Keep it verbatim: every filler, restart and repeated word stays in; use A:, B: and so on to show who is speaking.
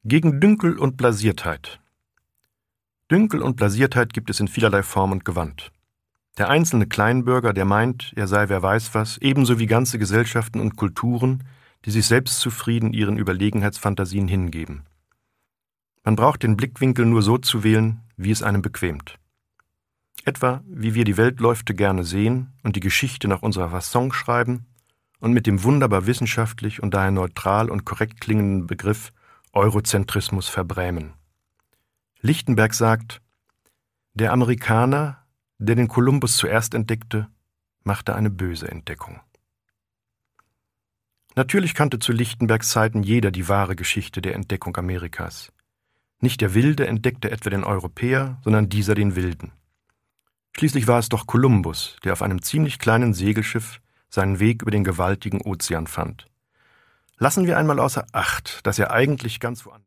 A: Gegen Dünkel und Blasiertheit. Dünkel und Blasiertheit gibt es in vielerlei Form und Gewand. Der einzelne Kleinbürger, der meint, er sei wer weiß was, ebenso wie ganze Gesellschaften und Kulturen, die sich selbstzufrieden ihren Überlegenheitsfantasien hingeben. Man braucht den Blickwinkel nur so zu wählen, wie es einem bequemt. Etwa, wie wir die Weltläufte gerne sehen und die Geschichte nach unserer Fasson schreiben und mit dem wunderbar wissenschaftlich und daher neutral und korrekt klingenden Begriff Eurozentrismus verbrämen. Lichtenberg sagt, der Amerikaner, der den Kolumbus zuerst entdeckte, machte eine böse Entdeckung. Natürlich kannte zu Lichtenbergs Zeiten jeder die wahre Geschichte der Entdeckung Amerikas. Nicht der Wilde entdeckte etwa den Europäer, sondern dieser den Wilden. Schließlich war es doch Kolumbus, der auf einem ziemlich kleinen Segelschiff seinen Weg über den gewaltigen Ozean fand. Lassen wir einmal außer Acht, dass er eigentlich ganz woanders